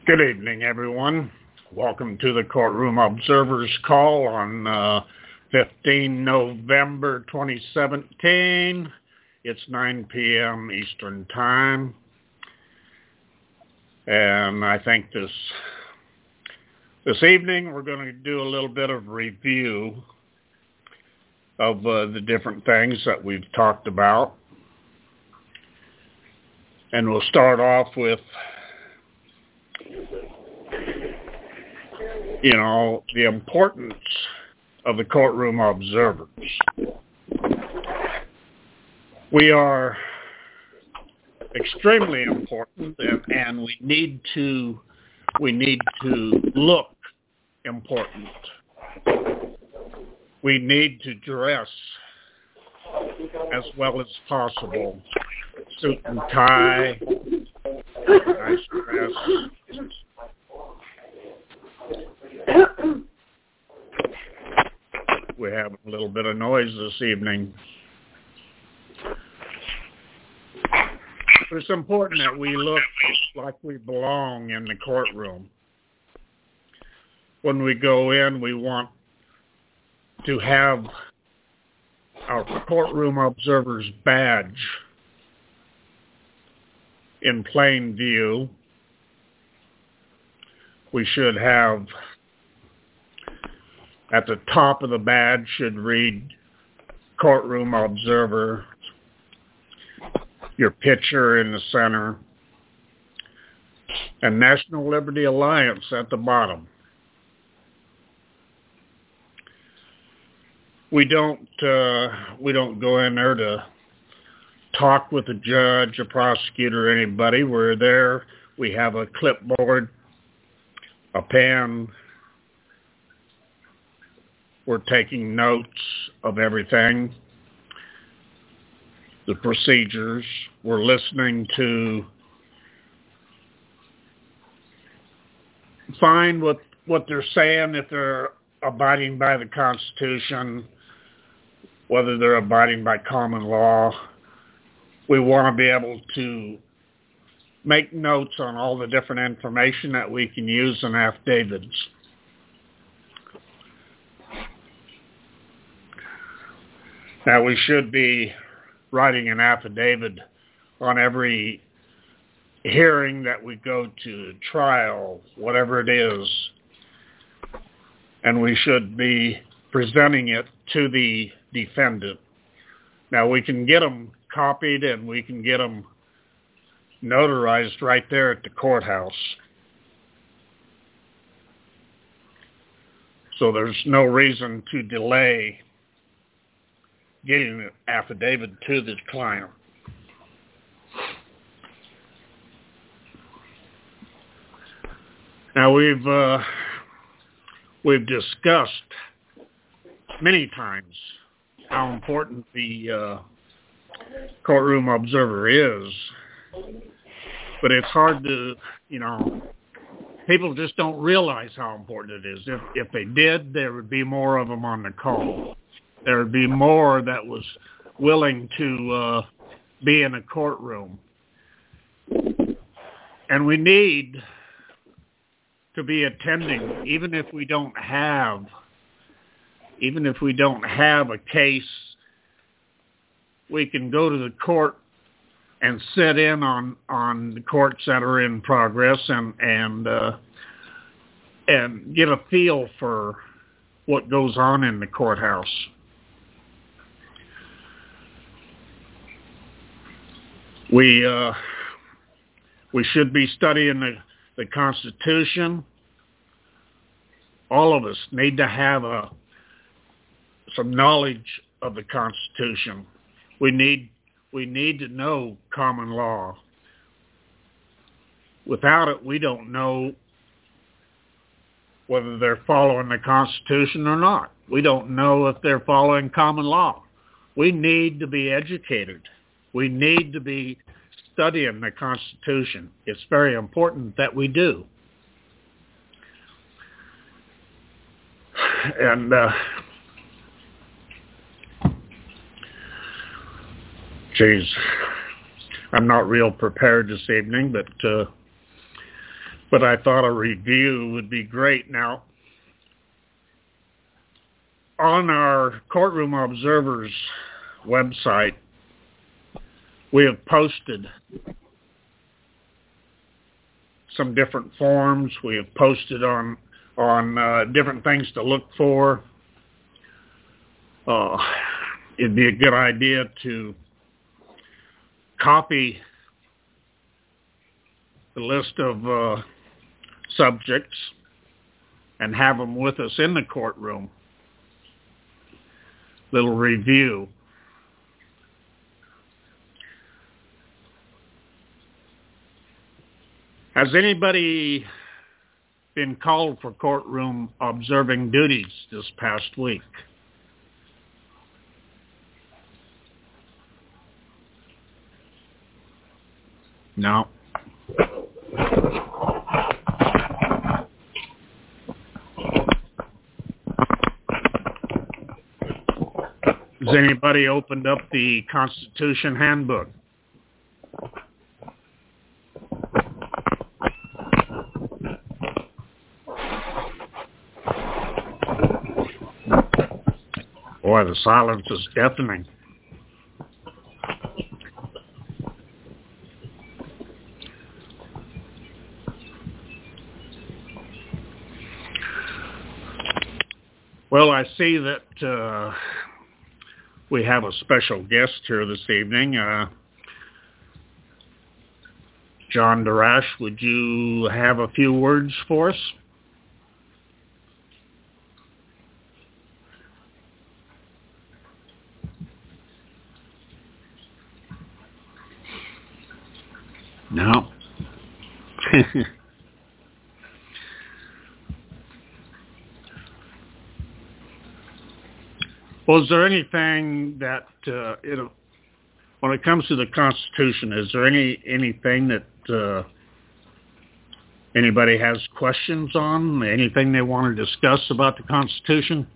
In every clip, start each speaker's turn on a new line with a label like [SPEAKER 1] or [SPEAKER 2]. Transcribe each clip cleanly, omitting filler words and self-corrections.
[SPEAKER 1] Good evening, everyone. Welcome to the Courtroom Observers Call on 15 November 2017. It's 9 p.m. Eastern Time. And I think this evening we're going to do a little bit of review of the different things that we've talked about. And we'll start off with the importance of the courtroom observers. We are extremely important, and we need to look important. We need to dress as well as possible. Suit and tie, nice dress. We have a little bit of noise this evening. But it's important that we look like we belong in the courtroom. When we go in, we want to have our courtroom observer's badge in plain view. We should have, at the top of the badge should read Courtroom Observer, your picture in the center, and National Liberty Alliance at the bottom. We don't go in there to talk with a judge, a prosecutor, anybody. We're there. We have a clipboard, a pen. We're taking notes of everything, the procedures. We're listening to find what they're saying, if they're abiding by the Constitution, whether they're abiding by common law. We want to be able to make notes on all the different information that we can use in affidavits. Now, we should be writing an affidavit on every hearing that we go to, trial, whatever it is, and we should be presenting it to the defendant. Now, we can get them copied and we can get them notarized right there at the courthouse. So there's no reason to delay getting an affidavit to the client. Now we've discussed many times how important the courtroom observer is, but it's hard to, people just don't realize how important it is. If they did, there would be more of them on the call. There would be more that was willing to be in a courtroom. And we need to be attending, even if we don't have a case. We can go to the court and sit in on the courts that are in progress and get a feel for what goes on in the courthouse. We should be studying the Constitution. All of us need to have some knowledge of the Constitution. We need to know common law. Without it, we don't know whether they're following the Constitution or not. We don't know if they're following common law. We need to be educated. We need to be studying the Constitution. It's very important that we do. And I'm not real prepared this evening, but but I thought a review would be great. Now, on our Courtroom Observer's website, we have posted some different forms. We have posted on different things to look for. It'd be a good idea to copy the list of subjects and have them with us in the courtroom. Little review. Has anybody been called for courtroom observing duties this past week? No. Has anybody opened up the Constitution Handbook? Boy, the silence is deafening. Well, I see that we have a special guest here this evening. John Darash, would you have a few words for us? No. Well, is there anything that, when it comes to the Constitution, is there anything that anybody has questions on? Anything they want to discuss about the Constitution?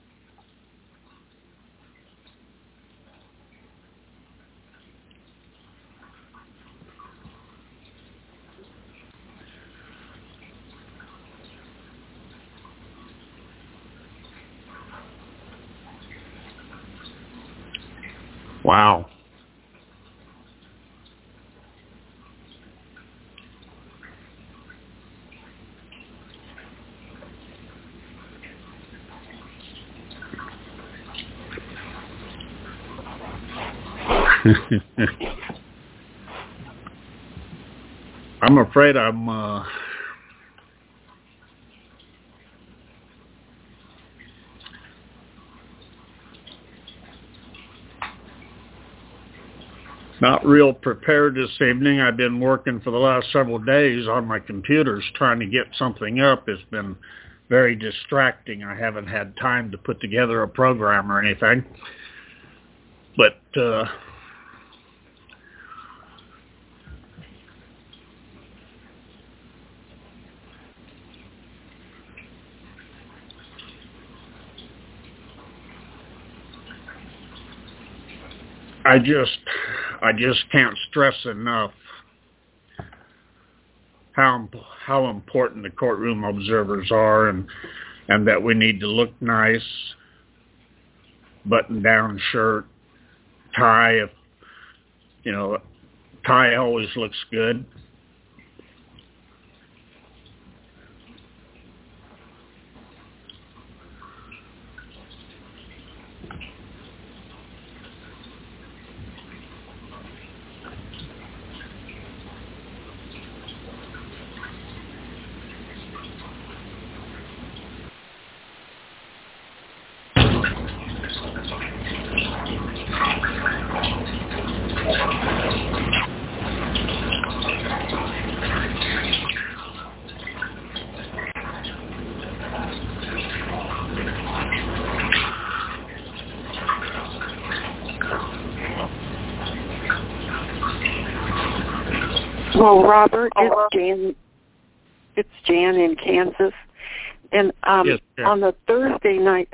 [SPEAKER 1] Wow. I'm afraid I'm not real prepared this evening. I've been working for the last several days on my computers trying to get something up. It's been very distracting. I haven't had time to put together a program or anything. But I just can't stress enough how important the courtroom observers are, and that we need to look nice, button-down shirt, tie. If tie always looks good.
[SPEAKER 2] Well, Robert, it's Jan in Kansas, and
[SPEAKER 1] Yes, yeah.
[SPEAKER 2] on the Thursday night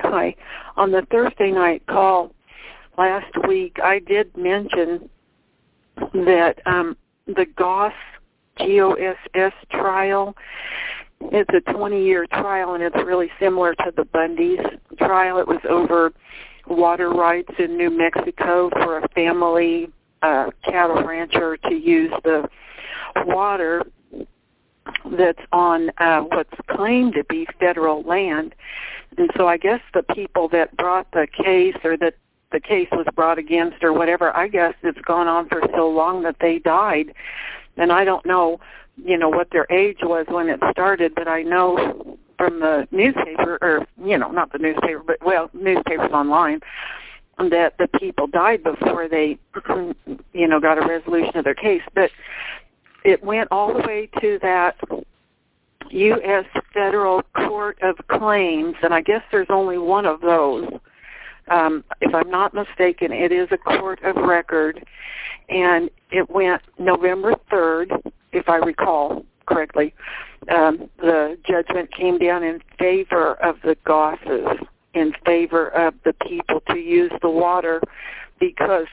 [SPEAKER 2] call last week, I did mention that the Goss GOSS trial. It's a 20-year trial, and it's really similar to the Bundy's trial. It was over water rights in New Mexico for a family cattle rancher to use the water that's on what's claimed to be federal land. And so I guess the people that brought the case, or that the case was brought against or whatever, I guess it's gone on for so long that they died. And I don't know, what their age was when it started, but I know from the newspaper, or, not the newspaper, but, newspapers online, that the people died before they, got a resolution of their case. But it went all the way to that U.S. Federal Court of Claims, and I guess there's only one of those. If I'm not mistaken, it is a court of record, and it went November 3rd, if I recall correctly. The judgment came down in favor of the Gosses, in favor of the people to use the water because,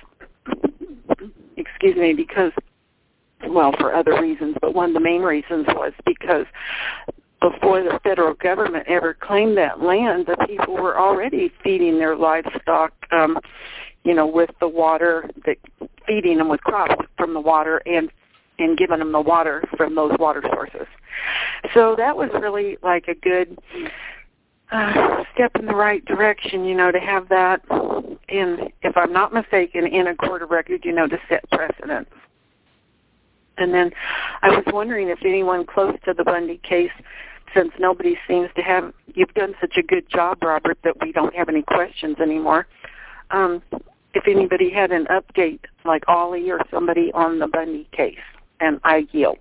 [SPEAKER 2] for other reasons, but one of the main reasons was because before the federal government ever claimed that land, the people were already feeding their livestock, with the water, feeding them with crops from the water and giving them the water from those water sources. So that was really like a good step in the right direction, to have that in, if I'm not mistaken, in a court of record, to set precedents. And then I was wondering if anyone close to the Bundy case, since nobody seems to have, you've done such a good job, Robert, that we don't have any questions anymore, if anybody had an update, like Ollie or somebody on the Bundy case, and I yield.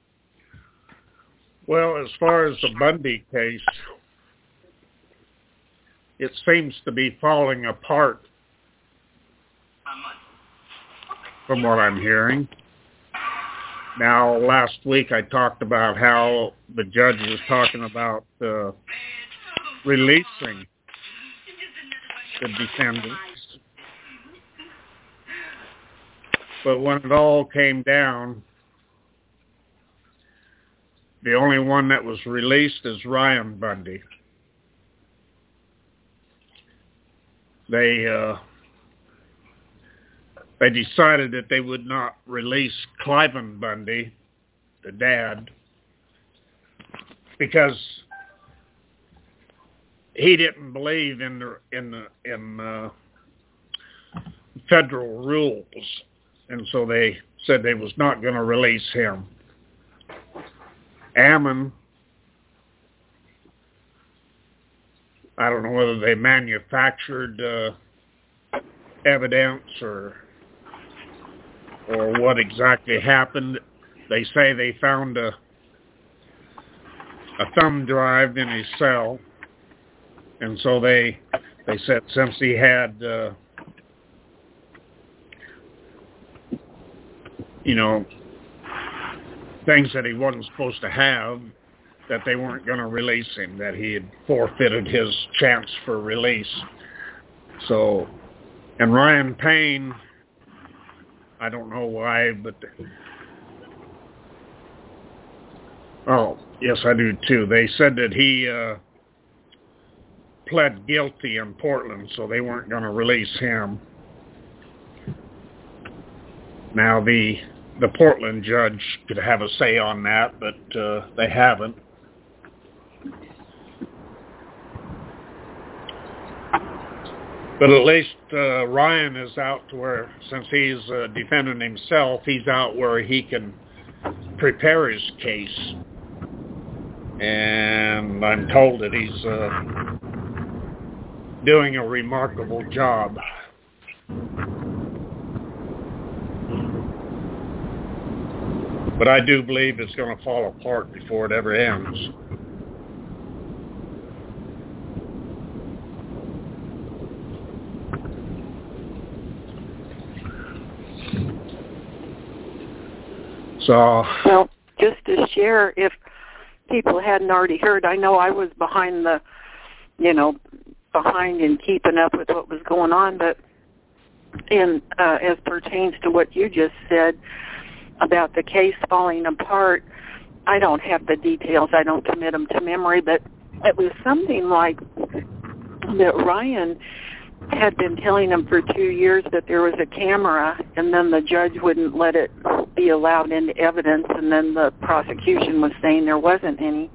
[SPEAKER 1] Well, as far as the Bundy case, it seems to be falling apart from what I'm hearing. Now, last week I talked about how the judge was talking about releasing the defendants. But when it all came down, the only one that was released is Ryan Bundy. They decided that they would not release Cliven Bundy, the dad, because he didn't believe in the federal rules, and so they said they was not going to release him. Ammon, I don't know whether they manufactured evidence or what exactly happened. They say they found a thumb drive in his cell, and so they said since he had things that he wasn't supposed to have, that they weren't going to release him, that he had forfeited his chance for release. So, and Ryan Payne, I don't know why, but oh, yes, I do too. They said that he pled guilty in Portland, so they weren't going to release him. Now, the Portland judge could have a say on that, but they haven't. But at least Ryan is out to where, since he's defending himself, he's out where he can prepare his case. And I'm told that he's doing a remarkable job. But I do believe it's going to fall apart before it ever ends. So,
[SPEAKER 2] well, just to share, if people hadn't already heard, I know I was behind in keeping up with what was going on, but as pertains to what you just said, about the case falling apart. I don't have the details. I don't commit them to memory, but it was something like that Ryan had been telling him for 2 years that there was a camera, and then the judge wouldn't let it be allowed into evidence, and then the prosecution was saying there wasn't any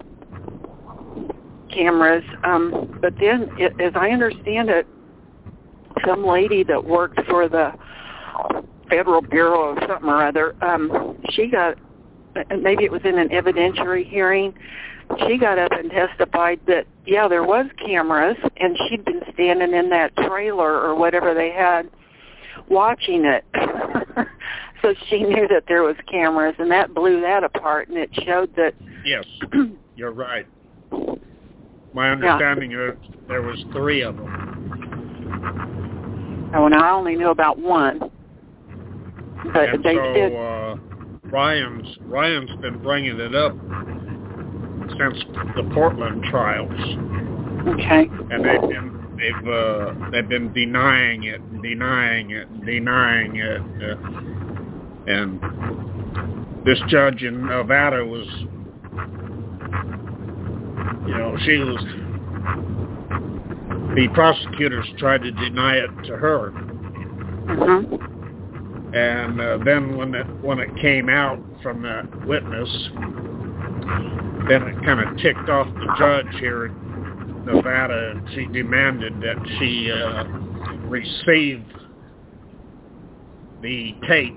[SPEAKER 2] cameras. But then, as I understand it, some lady that worked for the Federal Bureau of something or other, she got, maybe it was in an evidentiary hearing, she got up and testified that, yeah, there was cameras, and she'd been standing in that trailer or whatever they had watching it. So she knew that there was cameras, and that blew that apart, and it showed that...
[SPEAKER 1] Yes, you're right. My understanding is there was 3 of them.
[SPEAKER 2] Oh, and I only knew about one. But
[SPEAKER 1] and
[SPEAKER 2] they
[SPEAKER 1] so,
[SPEAKER 2] did...
[SPEAKER 1] Ryan's been bringing it up since the Portland trials.
[SPEAKER 2] Okay.
[SPEAKER 1] And they've been denying it. And this judge in Nevada was, the prosecutors tried to deny it to her.
[SPEAKER 2] Mm-hmm.
[SPEAKER 1] And then when it came out from that witness, then it kind of ticked off the judge here in Nevada, and she demanded that she receive the tape.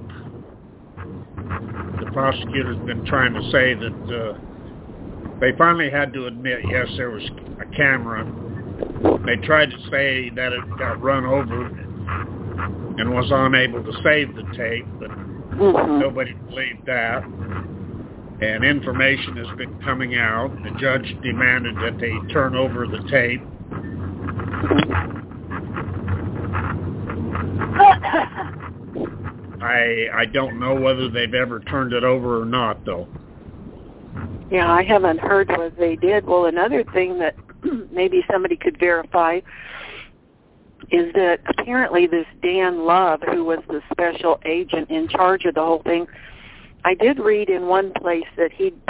[SPEAKER 1] The prosecutor's been trying to say that they finally had to admit, yes, there was a camera. They tried to say that it got run over and was unable to save the tape, but nobody believed that. And information has been coming out. The judge demanded that they turn over the tape. I don't know whether they've ever turned it over or not, though.
[SPEAKER 2] Yeah, I haven't heard whether they did. Well, another thing that maybe somebody could verify is that apparently this Dan Love, who was the special agent in charge of the whole thing, I did read in one place that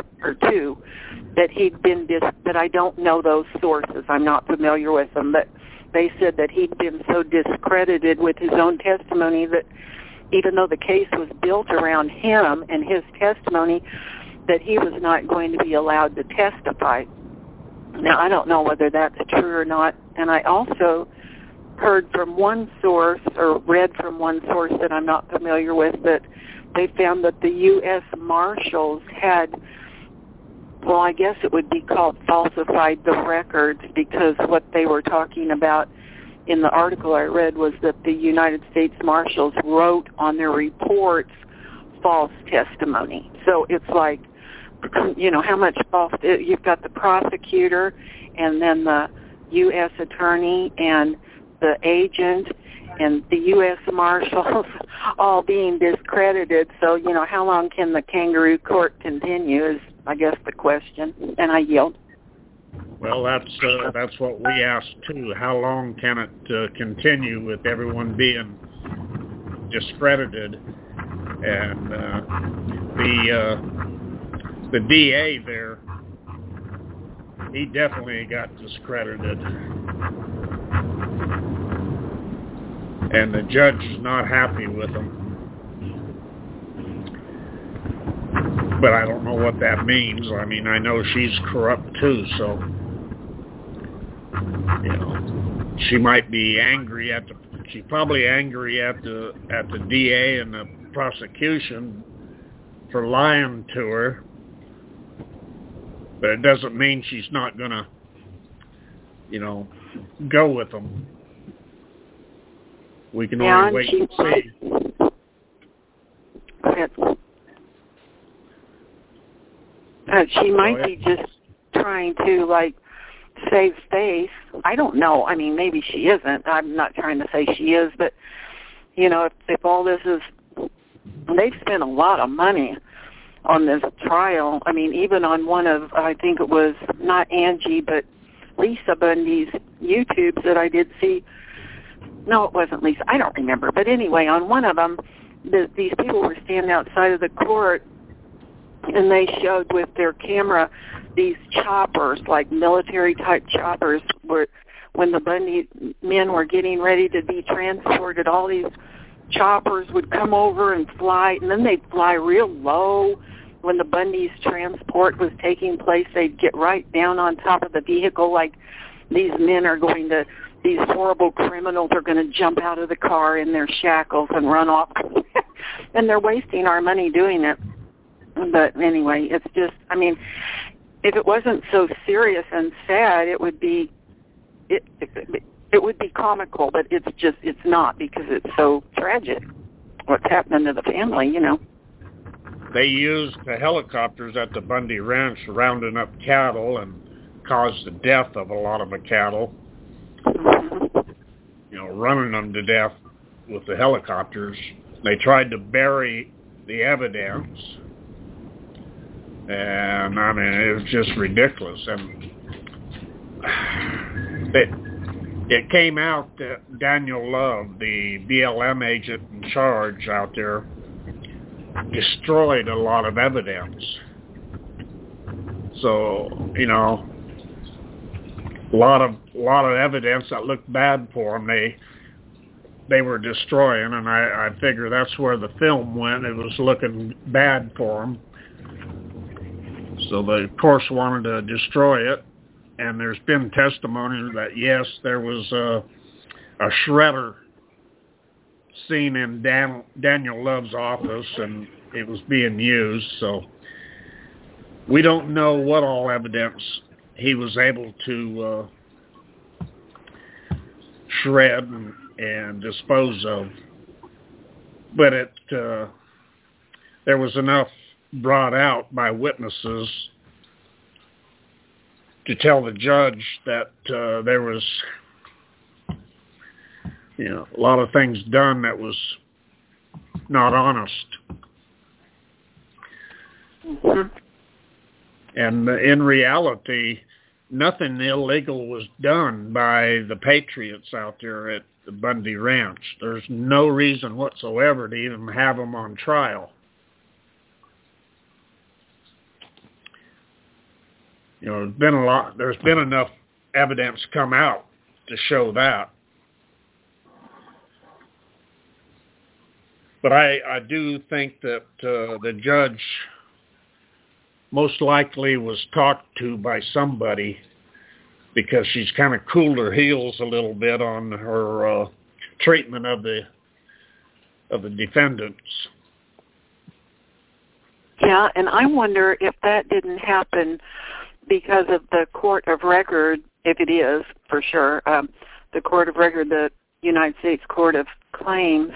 [SPEAKER 2] that I don't know those sources. I'm not familiar with them, but they said that he'd been so discredited with his own testimony that even though the case was built around him and his testimony, that he was not going to be allowed to testify. Now, I don't know whether that's true or not, and I also heard from one source, or read from one source that I'm not familiar with, that they found that the U.S. Marshals had, well, I guess it would be called falsified the records, because what they were talking about in the article I read was that the United States Marshals wrote on their reports false testimony. So it's like, how much false, you've got the prosecutor and then the U.S. attorney and the agent and the U.S. Marshals all being discredited. So, how long can the kangaroo court continue is, I guess, the question. And I yield.
[SPEAKER 1] Well, that's what we asked, too. How long can it continue with everyone being discredited? And the DA there, he definitely got discredited. And the judge is not happy with him. But I don't know what that means. I mean, I know she's corrupt too, so she might be angry she's probably angry at the DA and the prosecution for lying to her. But it doesn't mean she's not gonna, go with them. We can only wait and see.
[SPEAKER 2] She might be just trying to, save face. I don't know. I mean, maybe she isn't. I'm not trying to say she is, but, if all this is... They've spent a lot of money on this trial. I mean, even on one of, I think it was not Angie, but Lisa Bundy's YouTubes that I did see. No, it wasn't Lisa. I don't remember. But anyway, on one of them, these people were standing outside of the court, and they showed with their camera these choppers, like military-type choppers, where when the Bundy men were getting ready to be transported, all these choppers would come over and fly, and then they'd fly real low. When the Bundy's transport was taking place, they'd get right down on top of the vehicle like these men are going to, these horrible criminals are going to jump out of the car in their shackles and run off. And they're wasting our money doing it. But anyway, it's just, I mean, if it wasn't so serious and sad, it would be, it would be comical, but it's not, because it's so tragic what's happening to the family, you know.
[SPEAKER 1] They used the helicopters at the Bundy Ranch rounding up cattle and caused the death of a lot of the cattle. You know, running them to death with the helicopters. They tried to bury the evidence. And, I mean, it was just ridiculous. And it came out that Daniel Love, the BLM agent in charge out there, destroyed a lot of evidence. So, you know, a lot of evidence that looked bad for them, they were destroying, and I figure that's where the film went. It was looking bad for them. So they, of course, wanted to destroy it. And there's been testimony that, yes, there was a shredder seen in Daniel Love's office, and it was being used. So we don't know what all evidence he was able to shred and dispose of. But there was enough brought out by witnesses to tell the judge that there was, you know, a lot of things done that was not honest.
[SPEAKER 2] Mm-hmm.
[SPEAKER 1] And in reality, nothing illegal was done by the patriots out there at the Bundy Ranch. There's no reason whatsoever to even have them on trial. You know, there's been enough evidence come out to show that. But I do think that the judge most likely was talked to by somebody, because she's kind of cooled her heels a little bit on her treatment of the defendants.
[SPEAKER 2] Yeah, and I wonder if that didn't happen because of the court of record, if it is for sure, the court of record, the United States Court of Claims,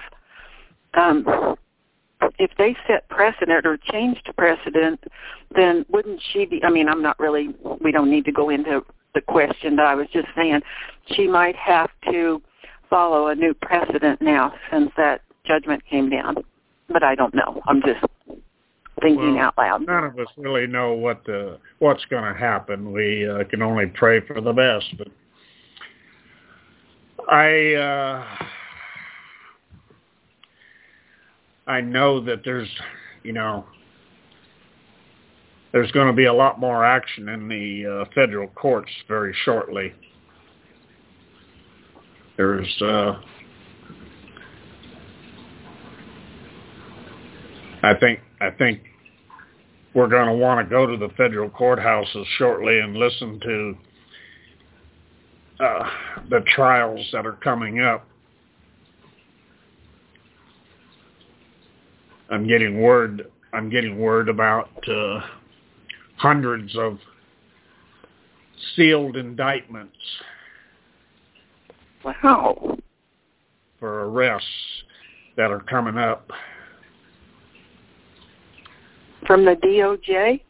[SPEAKER 2] if they set precedent or changed precedent, then wouldn't she be, I mean, we don't need to go into the question, but I was just saying she might have to follow a new precedent now since that judgment came down. But I don't know. I'm just thinking out loud.
[SPEAKER 1] None of us really know what's going to happen. We can only pray for the best. But I know that there's going to be a lot more action in the federal courts very shortly. There's I think we're going to want to go to the federal courthouses shortly and listen to the trials that are coming up. I'm getting word about hundreds of sealed indictments.
[SPEAKER 2] Wow.
[SPEAKER 1] For arrests that are coming up.
[SPEAKER 2] From the DOJ?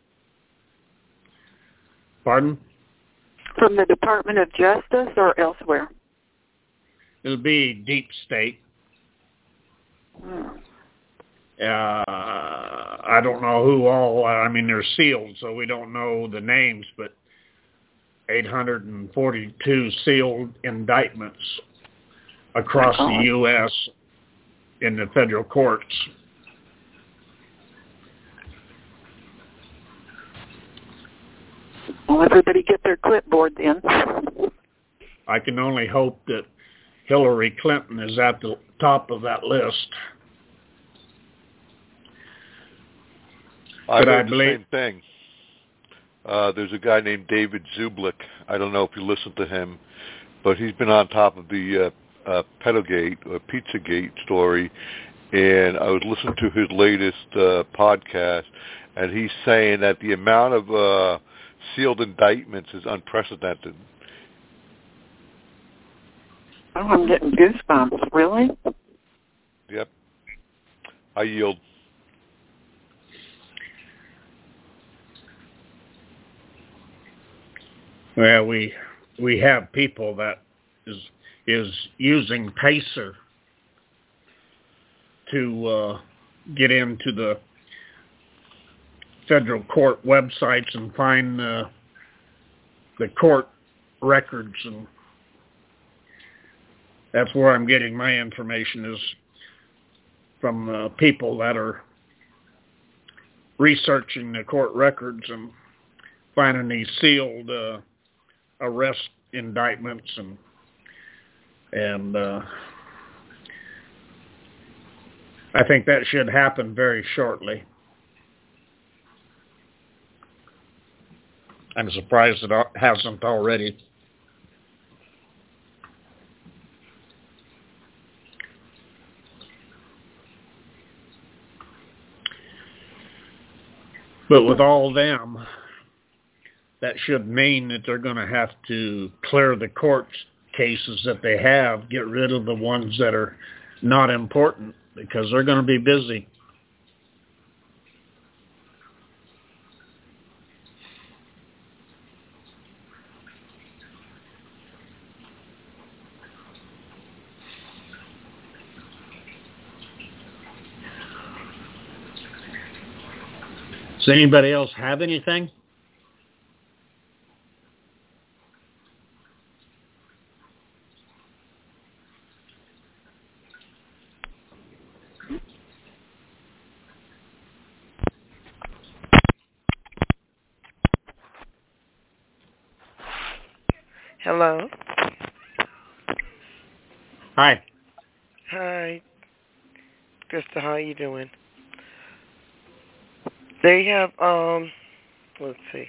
[SPEAKER 1] Pardon?
[SPEAKER 2] From the Department of Justice or elsewhere?
[SPEAKER 1] It'll be deep state. I don't know who all, they're sealed, so we don't know the names, but 842 sealed indictments across the U.S. in the federal courts.
[SPEAKER 2] Well, everybody get their clipboard then.
[SPEAKER 1] I can only hope that Hillary Clinton is at the top of that list.
[SPEAKER 3] I heard the same thing. There's a guy named David Zublik. I don't know if you listen to him, but he's been on top of the Pedogate or Pizzagate story, and I was listening to his latest podcast, and he's saying that the amount of sealed indictments is unprecedented.
[SPEAKER 2] Oh, I'm getting goosebumps. Really?
[SPEAKER 3] Yep. I yield.
[SPEAKER 1] Well, we have people that is using Pacer to get into the federal court websites and find the court records, and that's where I'm getting my information, is from people that are researching the court records and finding these sealed arrest indictments, and I think that should happen very shortly. I'm surprised it hasn't already. But with all them, that should mean that they're going to have to clear the court cases that they have, get rid of the ones that are not important, because they're going to be busy. Does anybody else have anything?
[SPEAKER 4] Hello.
[SPEAKER 1] Hi.
[SPEAKER 4] Hi. Krista, how you doing? They have, let's see.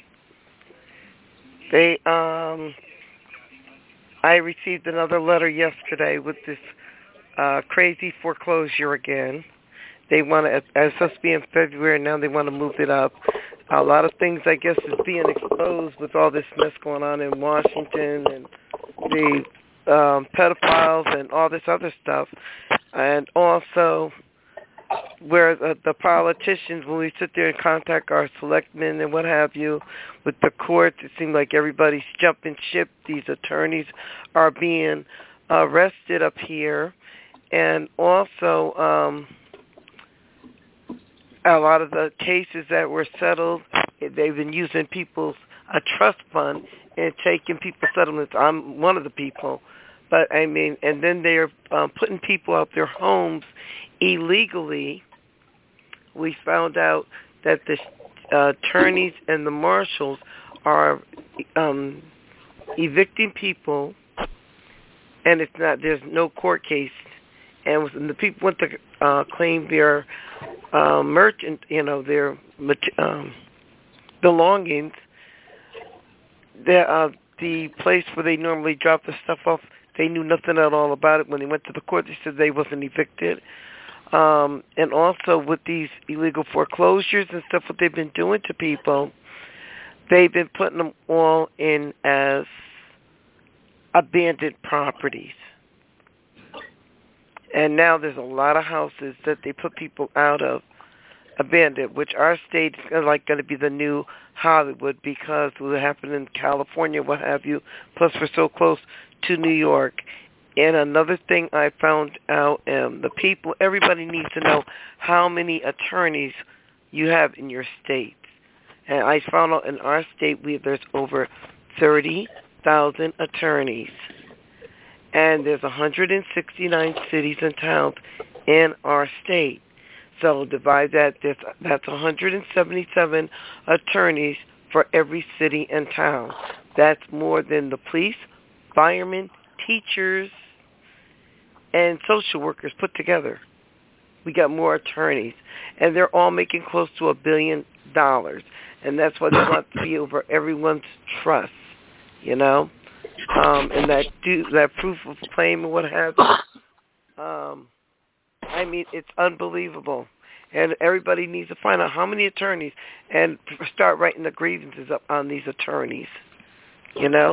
[SPEAKER 4] I received another letter yesterday with this crazy foreclosure again. They want to, it's supposed to be in February, now they want to move it up. A lot of things, I guess, is being exposed with all this mess going on in Washington and the pedophiles and all this other stuff. And also where the politicians, when we sit there and contact our selectmen and what have you, with the courts, it seems like everybody's jumping ship. These attorneys are being arrested up here. And also a lot of the cases that were settled, they've been using people's a trust fund and taking people's settlements. I'm one of the people. But, I mean, and then they're putting people out their homes illegally. We found out that the attorneys and the marshals are evicting people, and it's not, there's no court case. And when the people went to claim their merchant, their belongings, the place where they normally drop the stuff off, they knew nothing at all about it. When they went to the court, they said they wasn't evicted. And also with these illegal foreclosures and stuff, what they've been doing to people, they've been putting them all in as abandoned properties. And now there's a lot of houses that they put people out of abandoned, which our state is like going to be the new Hollywood, because what happened in California, what have you, plus we're so close to New York. And another thing I found out, the people, everybody needs to know how many attorneys you have in your state. And I found out in our state, there's over 30,000 attorneys. And there's 169 cities and towns in our state. So divide that. That's 177 attorneys for every city and town. That's more than the police, firemen, teachers, and social workers put together. We got more attorneys, and they're all making close to $1 billion, and that's why they want to be over everyone's trust, you know, and that proof of claim and what have you. I mean, it's unbelievable, and everybody needs to find out how many attorneys and start writing the grievances up on these attorneys, you know.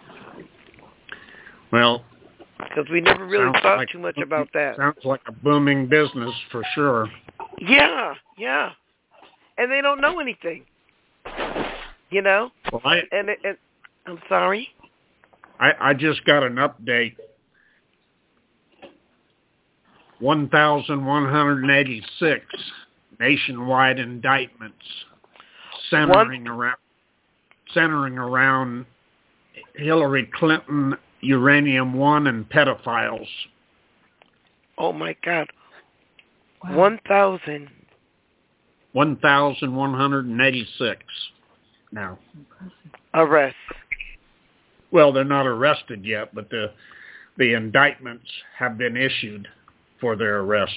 [SPEAKER 1] Well,
[SPEAKER 4] because we never really thought too much about that.
[SPEAKER 1] Sounds like a booming business for sure.
[SPEAKER 4] Yeah, and they don't know anything, you know.
[SPEAKER 1] Well,
[SPEAKER 4] I'm sorry.
[SPEAKER 1] I just got an update. 1,186 nationwide indictments centering around Hillary Clinton, Uranium One, and pedophiles.
[SPEAKER 4] Oh my God! Wow.
[SPEAKER 1] 1,186 now.
[SPEAKER 4] Arrests.
[SPEAKER 1] Well, they're not arrested yet, but the indictments have been issued for their arrest.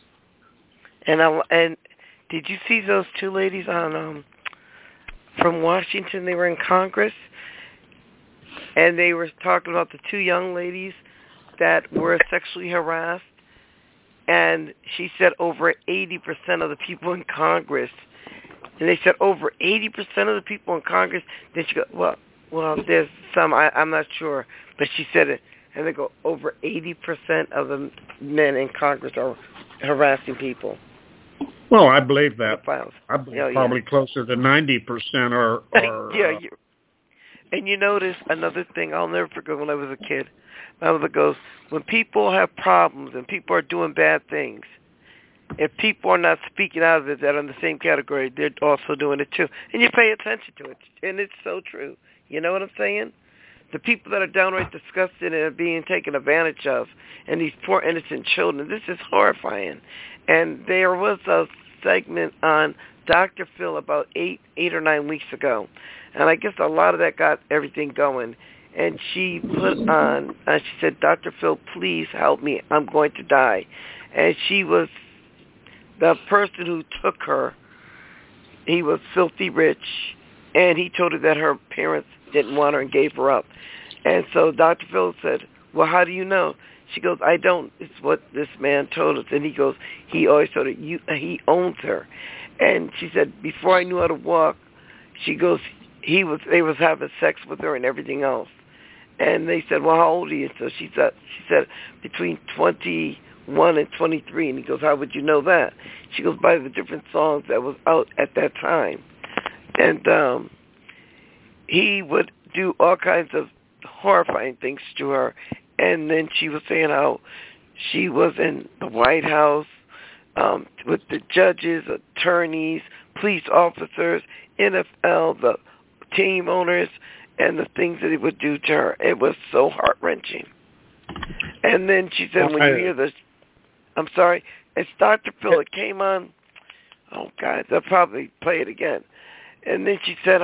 [SPEAKER 4] And did you see those two ladies on from Washington? They were in Congress, and they were talking about the two young ladies that were sexually harassed. And she said over 80% of the people in Congress. And they said over 80% of the people in Congress. Then she goes, well, there's some, I'm not sure. But she said it. And they go, over 80% of the men in Congress are harassing people.
[SPEAKER 1] Well, I believe that. I believe probably
[SPEAKER 4] yeah.
[SPEAKER 1] closer to 90% are
[SPEAKER 4] yeah. And you notice another thing I'll never forget when I was a kid. My mother goes, when people have problems and people are doing bad things, if people are not speaking out of it that are in the same category, they're also doing it too. And you pay attention to it. And it's so true. You know what I'm saying? The people that are downright disgusted and are being taken advantage of, and these poor innocent children, this is horrifying. And there was a segment on Dr. Phil about eight or 9 weeks ago, and I guess a lot of that got everything going. And she put on, she said, Dr. Phil, please help me. I'm going to die. And she was, the person who took her, he was filthy rich, and he told her that her parents didn't want her and gave her up. And so Dr. Phil said, well, how do you know? She goes, I don't. It's what this man told us. And he goes, he always told her, he owns her. And she said, before I knew how to walk, she goes, they was having sex with her and everything else. And they said, well, how old are you? So she said between 21 and 23. And he goes, how would you know that? She goes, by the different songs that was out at that time. And he would do all kinds of horrifying things to her. And then she was saying how she was in the White House with the judges, attorneys, police officers, NFL, the team owners, and the things that he would do to her. It was so heart-wrenching. And then she said, when you hear this, I'm sorry, it's Dr. Phil. It came on, oh, God, they'll probably play it again. And then she said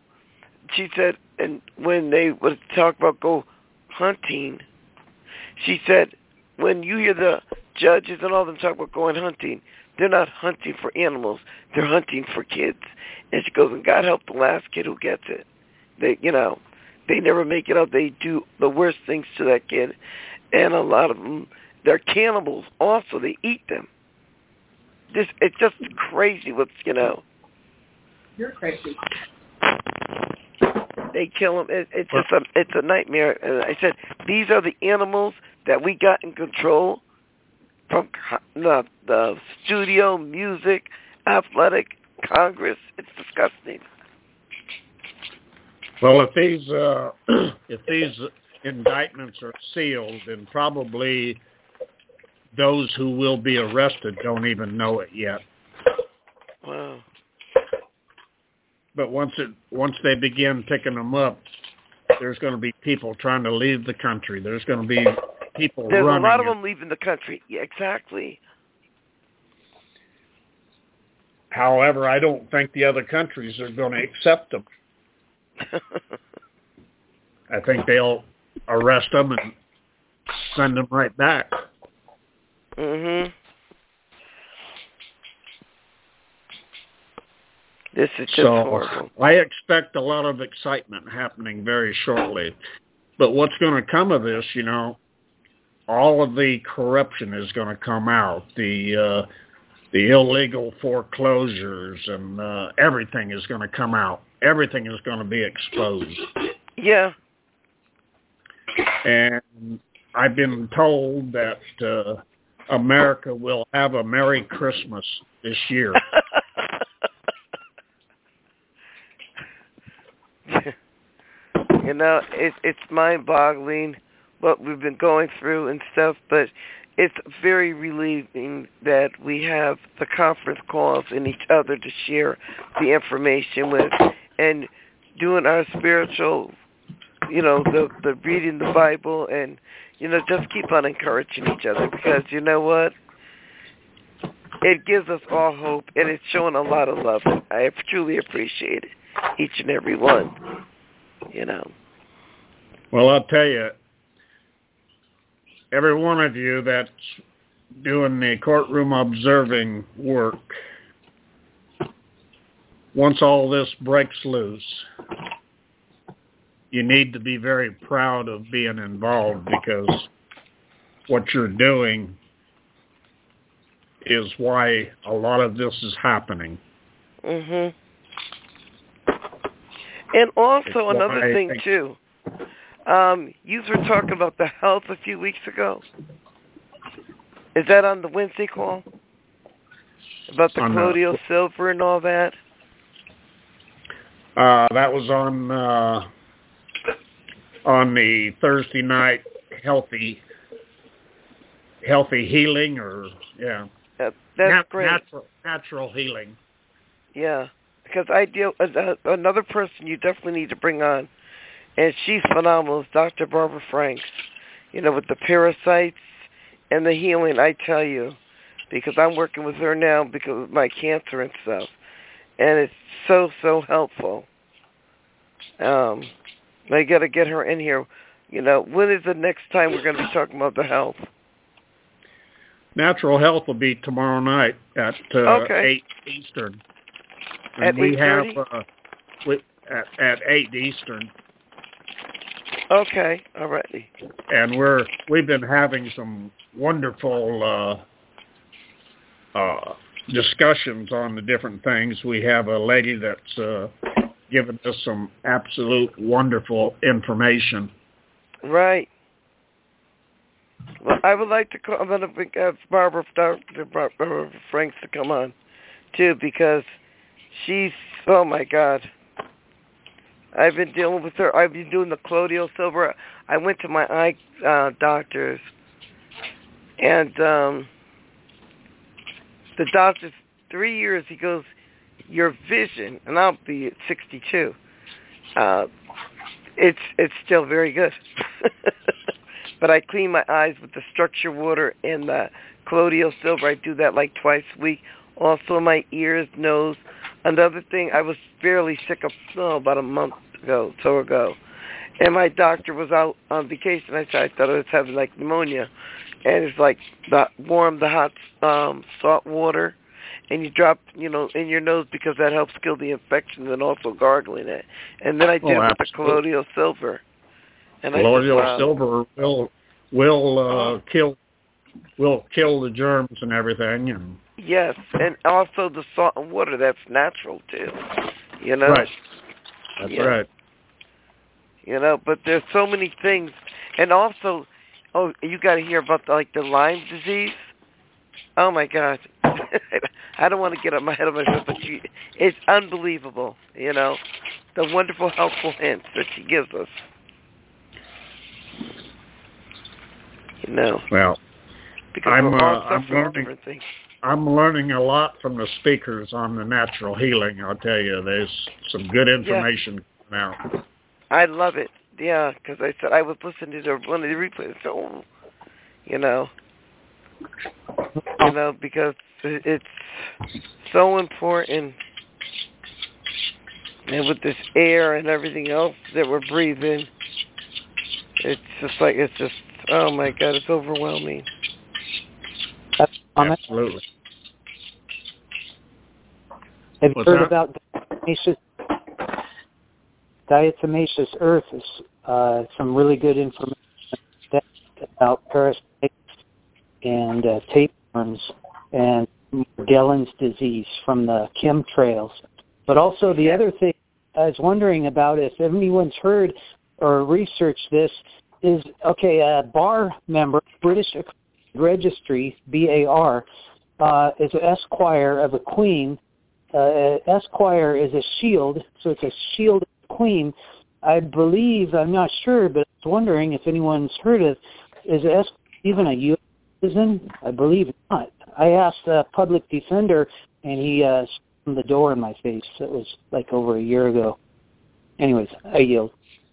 [SPEAKER 4] and when they would talk about go hunting, she said, when you hear the judges and all of them talk about going hunting, they're not hunting for animals. They're hunting for kids. And she goes, and God help the last kid who gets it. They never make it out. They do the worst things to that kid. And a lot of them, they're cannibals also. They eat them. It's just crazy what's,
[SPEAKER 5] You're crazy.
[SPEAKER 4] They kill them. It's a nightmare. And I said, these are the animals that we got in control from the studio, music, athletic, Congress. It's disgusting.
[SPEAKER 1] Well, if these indictments are sealed, then probably those who will be arrested don't even know it yet.
[SPEAKER 4] Wow.
[SPEAKER 1] But once they begin picking them up, there's going to be people trying to leave the country. There's going to be people
[SPEAKER 4] There's
[SPEAKER 1] running
[SPEAKER 4] a lot of
[SPEAKER 1] it.
[SPEAKER 4] them leaving the country. Yeah, exactly.
[SPEAKER 1] However, I don't think the other countries are going to accept them. I think they'll arrest them and send them right back.
[SPEAKER 4] Mhm. This is just horrible.
[SPEAKER 1] I expect a lot of excitement happening very shortly. But what's going to come of this, all of the corruption is going to come out. The illegal foreclosures and everything is going to come out. Everything is going to be exposed.
[SPEAKER 4] Yeah.
[SPEAKER 1] And I've been told that America will have a Merry Christmas this year.
[SPEAKER 4] It's mind-boggling what we've been going through and stuff, but it's very relieving that we have the conference calls and each other to share the information with, and doing our spiritual, the reading the Bible, and just keep on encouraging each other, because you know what? It gives us all hope, and it's showing a lot of love. I truly appreciate it, each and every one.
[SPEAKER 1] Well, I'll tell you, every one of you that's doing the courtroom observing work, once all this breaks loose, you need to be very proud of being involved, because what you're doing is why a lot of this is happening.
[SPEAKER 4] Mhm. And also another thing too. You were talking about the health a few weeks ago. Is that on the Wednesday call? About the colloidal silver and all that?
[SPEAKER 1] That was on the Thursday night healthy healing, or
[SPEAKER 4] that's great.
[SPEAKER 1] Natural healing.
[SPEAKER 4] Yeah, because I deal another person you definitely need to bring on, and she's phenomenal. Is Dr. Barbara Franks. With the parasites and the healing. I tell you, because I'm working with her now because of my cancer and stuff, and it's so helpful. I got to get her in here. When is the next time we're going to be talking about the health?
[SPEAKER 1] Natural Health will be tomorrow night at 8 Eastern. And
[SPEAKER 4] at 8:30?
[SPEAKER 1] At 8 Eastern.
[SPEAKER 4] Okay, all righty.
[SPEAKER 1] And we've been having some wonderful discussions on the different things. We have a lady that's given us some absolute wonderful information.
[SPEAKER 4] Right. Well, I would like to call. I'm going to have Barbara Franks to come on too, because she's, oh my God. I've been dealing with her. I've been doing the colloidal silver. I went to my eye doctors, and the doctor's 3 years. He goes, your vision, and I'll be at 62. It's still very good. But I clean my eyes with the structure water and the colloidal silver. I do that like twice a week. Also my ears, nose. Another thing, I was fairly sick about a month ago, and my doctor was out on vacation. I thought I was having like pneumonia, and it's like the hot salt water, and you drop in your nose, because that helps kill the infections, and also gargling it. And then I did it with the colloidal silver. And
[SPEAKER 1] colloidal silver will kill the germs and everything. And
[SPEAKER 4] yes, and also the salt and water, that's natural too.
[SPEAKER 1] Right. That's right.
[SPEAKER 4] But there's so many things, and also, you got to hear about the Lyme disease. Oh my God, I don't want to get up my head of myself, but it's unbelievable. The wonderful, helpful hints that she gives us.
[SPEAKER 1] Well,
[SPEAKER 4] because we're all suffering different things.
[SPEAKER 1] I'm learning a lot from the speakers on the natural healing. I'll tell you, there's some good information coming out.
[SPEAKER 4] I love it. Yeah, because I was listening to one of the replays. So, because it's so important. And with this air and everything else that we're breathing, it's just, oh my God, it's overwhelming.
[SPEAKER 1] Absolutely.
[SPEAKER 6] Have you
[SPEAKER 1] What's
[SPEAKER 6] heard
[SPEAKER 1] that?
[SPEAKER 6] about diatomaceous earth? Is some really good information about parasites and tapeworms and Morgellons disease from the chemtrails. But also the other thing I was wondering about, if anyone's heard or researched this, is, a BAR member, British Registry, BAR, is an esquire of a queen. Esquire is a shield, so it's a shield of a queen. I believe, I'm not sure, but I was wondering if anyone's heard of, is even a U.S. citizen? I believe not. I asked a public defender, and he slammed the door in my face. It was like over a year ago. Anyways, I yield.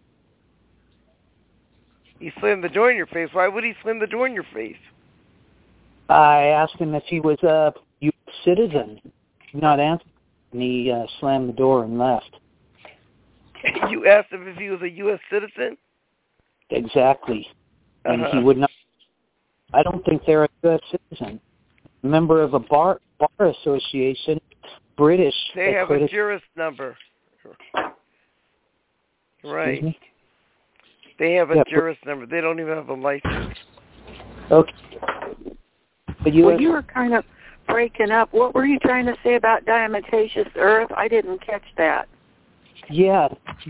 [SPEAKER 4] He slammed the door in your face. Why would he slam the door in your face?
[SPEAKER 6] I asked him if he was a U.S. citizen. Not answering, and he slammed the door and left.
[SPEAKER 4] You asked him if he was a U.S. citizen?
[SPEAKER 6] Exactly. And he would not. I don't think they're a U.S. citizen. Member of a bar association, British.
[SPEAKER 4] They have a juris number. Right. They have a juris number. They don't even have a license.
[SPEAKER 6] Okay.
[SPEAKER 2] Well, you were kind of breaking up. What were you trying to say about diatomaceous earth? I didn't catch that.
[SPEAKER 6] Yeah,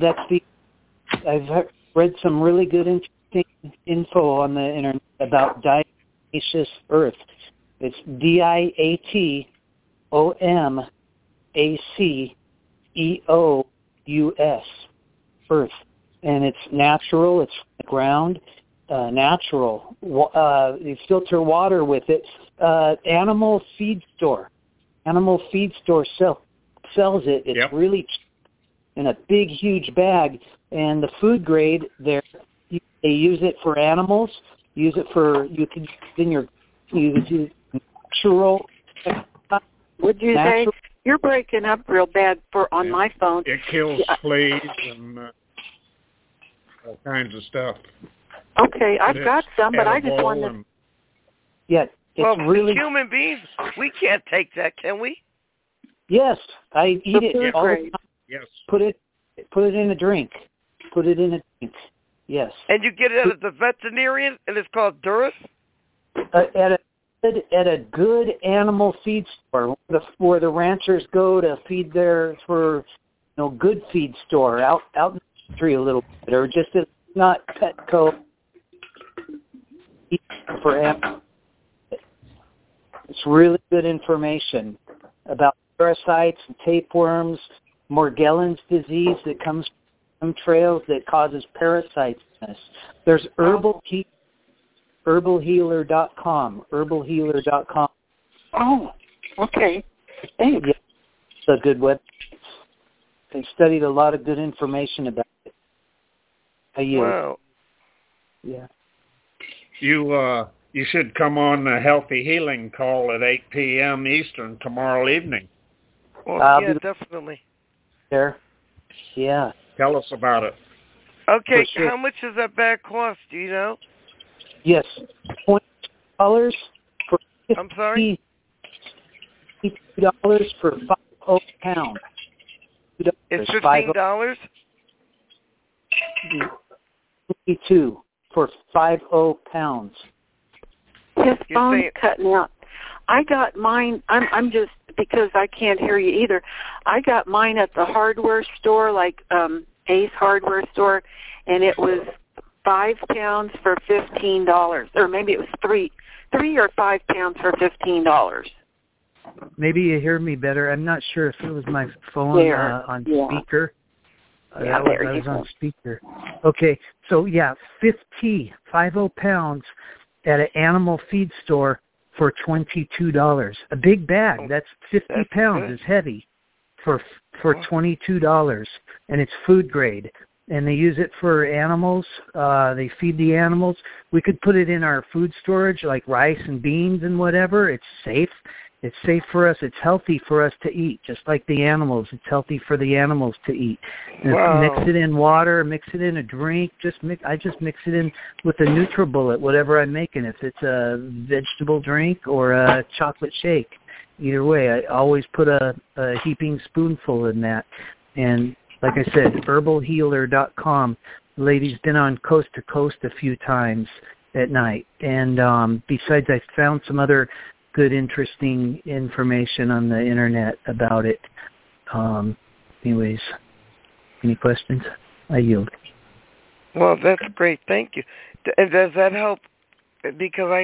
[SPEAKER 6] I've read some really good interesting info on the internet about diatomaceous earth. It's DIATOMACEOUS, earth. And it's natural, it's from the ground, natural. You filter water with it. Animal feed store sells it. It's really cheap in a big, huge bag. And the food grade there, they use it for animals. You can use it natural.
[SPEAKER 2] Would you say you're breaking up real bad on my phone?
[SPEAKER 1] It kills fleas and all kinds of stuff.
[SPEAKER 2] Okay, I've got some, but I just wanted to...
[SPEAKER 6] Yeah, it's really...
[SPEAKER 4] human beings, we can't take that, can we?
[SPEAKER 6] Yes, I eat it all the time.
[SPEAKER 1] Yes.
[SPEAKER 6] Put it in a drink. Yes.
[SPEAKER 4] And you get it at the veterinarian, and it's called Durus?
[SPEAKER 6] At a good animal feed store, where the ranchers go to feed for good feed store out in the country a little bit, or just not Petco for animals. It's really good information about parasites and tapeworms, Morgellons disease that comes from trails that causes parasites in us. There's herbalhealer.com.
[SPEAKER 2] Oh, okay. Thanks.
[SPEAKER 6] Yeah, it's a good website. They studied a lot of good information about it.
[SPEAKER 4] Wow.
[SPEAKER 6] Yeah.
[SPEAKER 1] You should come on the Healthy Healing call at 8 p.m. Eastern tomorrow evening.
[SPEAKER 4] Well, yeah, definitely.
[SPEAKER 6] There. Yeah.
[SPEAKER 1] Tell us about it.
[SPEAKER 4] Okay,
[SPEAKER 6] sure.
[SPEAKER 4] How much does that bag cost? Do you know?
[SPEAKER 6] Yes, $20 for 50,
[SPEAKER 4] I'm sorry?
[SPEAKER 6] $50 for 50 pounds.
[SPEAKER 4] It's $15?
[SPEAKER 6] $22 for 50 pounds.
[SPEAKER 2] His phone's cutting out. I got mine. I'm just, because I can't hear you either. I got mine at the hardware store, like Ace Hardware Store, and it was 5 pounds for $15, or maybe it was 3 or 5 pounds for $15.
[SPEAKER 6] Maybe you hear me better. I'm not sure if it was my phone on speaker. I was on speaker. Okay, so 50 pounds at an animal feed store for $22. A big bag. That's 50 pounds. Is heavy for $22, and it's food grade. and they use it for animals. They feed the animals. We could put it in our food storage, like rice and beans and whatever. It's safe. It's safe for us. It's healthy for us to eat, just like the animals. It's healthy for the animals to eat. And mix it in water, mix it in a drink. I just mix it in with a NutriBullet, whatever I'm making. If it's a vegetable drink or a chocolate shake, either way, I always put a heaping spoonful in that. And like I said, herbalhealer.com. The lady's been on Coast to Coast a few times at night. And besides, I found some other good, interesting information on the internet about it. Anyways, any questions? I yield.
[SPEAKER 4] Well, that's great. Thank you. Does that help? Because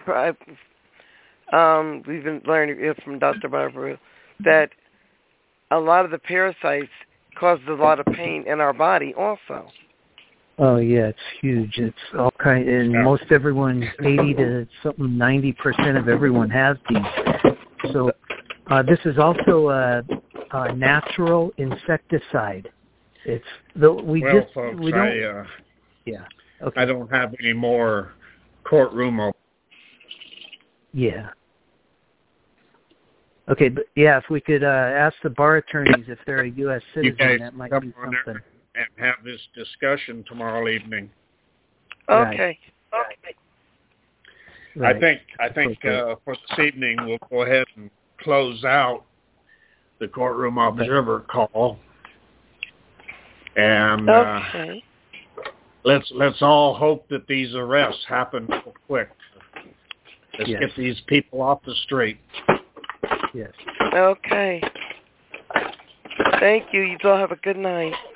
[SPEAKER 4] we've been learning from Dr. Barbara that a lot of the parasites cause a lot of pain in our body also.
[SPEAKER 6] Oh yeah, it's huge. It's all kind, and most everyone, 80 to something, 90% of everyone has these. So this is also a natural insecticide. It's
[SPEAKER 1] folks,
[SPEAKER 6] we don't. Yeah. Okay.
[SPEAKER 1] I don't have any more courtroom.
[SPEAKER 6] Yeah. Okay, but yeah, if we could ask the bar attorneys if they're a U.S. citizen, that might be something.
[SPEAKER 1] And have this discussion tomorrow evening.
[SPEAKER 4] Okay.
[SPEAKER 6] Right.
[SPEAKER 1] I think for this evening we'll go ahead and close out the courtroom observer call, and let's all hope that these arrests happen real quick. Let's get these people off the street.
[SPEAKER 6] Yes.
[SPEAKER 4] Okay. Thank you. You all have a good night.